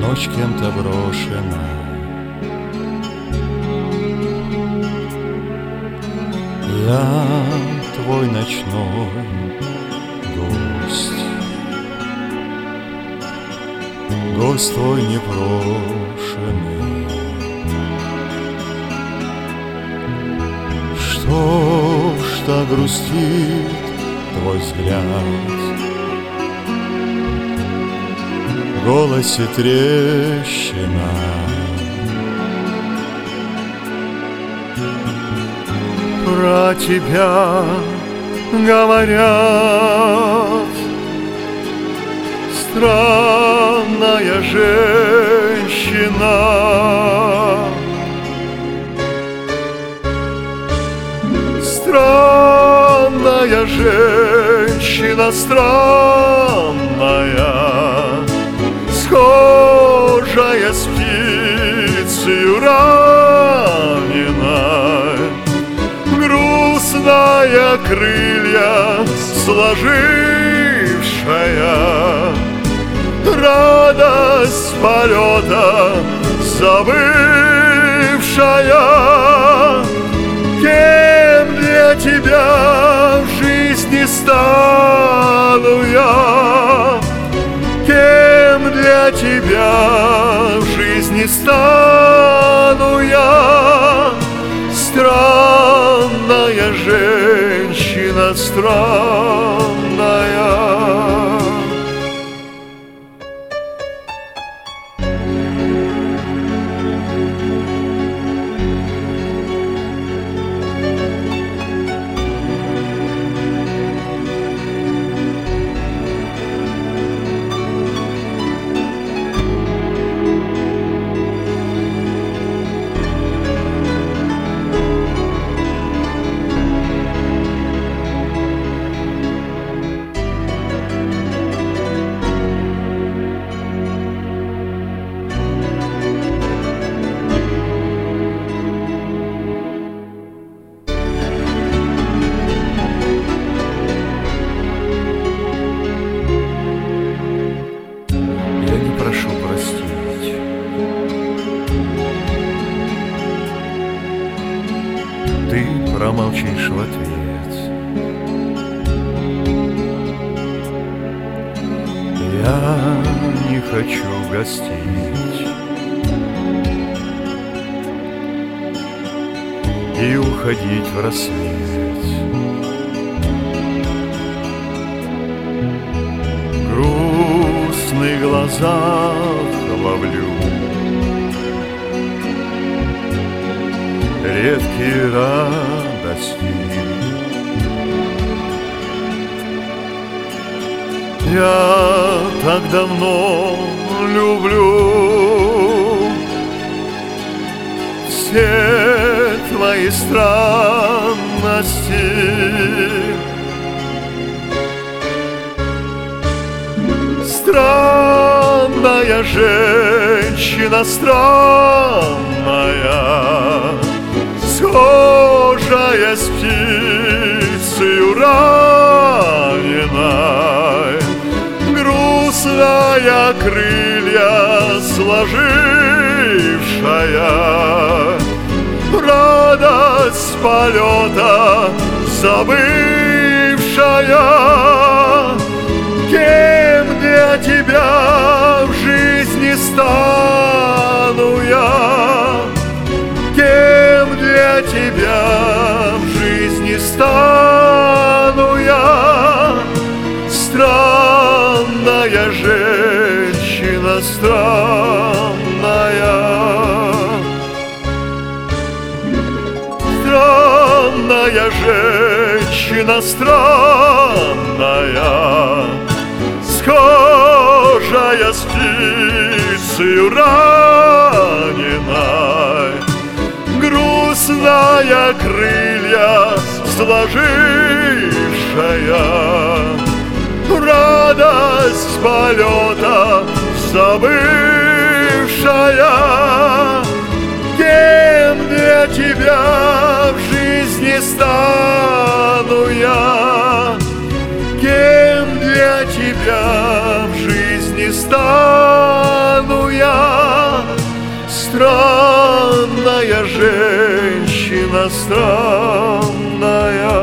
ночь кем-то брошена. Я твой ночной гость, гость твой непрошенный. Что ж так грустит твой взгляд? В голосе трещина. Про тебя говорят, странная женщина. Странная женщина, странная, схожая с птицею раненой, грустная крылья сложившая, радость полета забывшая. Кем для тебя в жизни стану я? Кем для тебя в жизни стану я? Странная женщина, странная. Прошу простить. Ты промолчишь в ответ. Я не хочу гостить и уходить в рассвет. В глазах ловлю редкие радости. Я так давно люблю все твои странности. Странная женщина, странная, схожая с птицею раненой, грустная крылья сложившая, радость полета забывшая. Кем для тебя в жизни стану я? Кем для тебя в жизни стану я? Странная женщина, странная. Странная женщина, странная, схожая с птицею раненой, грустная крылья сложившая, радость полета забывшая. Кем для тебя в жизни стану я? Кем для тебя в жизни стану я? странная женщина, странная.